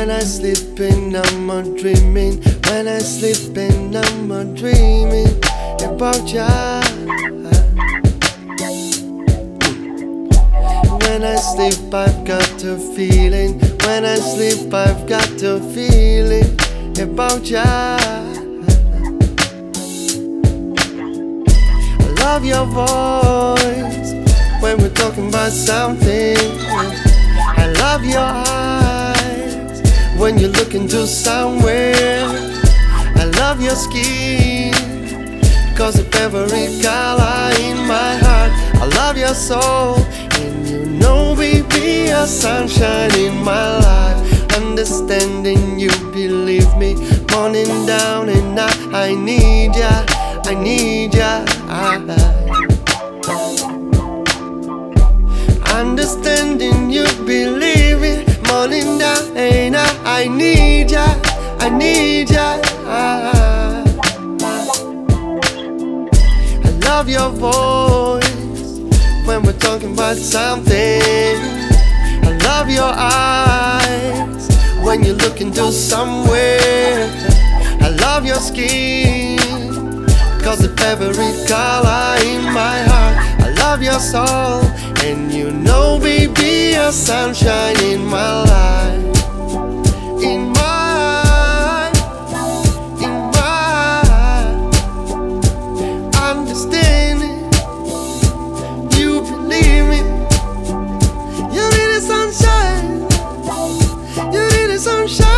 When I sleep in, I'm a dreaming. When I sleep in, I'm a dreaming about ya. When I sleep, I've got a feeling. When I sleep, I've got a feeling about ya. I love your voice when we're talking about something. I love your eyes when you look into somewhere. I love your skin, cause of every color in my heart. I love your soul, and you know, baby, you're sunshine in my life. Understanding you, believe me, morning down and night. I need ya, I need ya. Understanding you, believe it, morning down and night. I need ya, I need ya. I love your voice when we're talking about something. I love your eyes when you look into somewhere. I love your skin, cause of every color in my heart. I love your soul, and you know, baby, you're sunshine in my life. In my understanding, you believe me. You need the sunshine, you need the sunshine.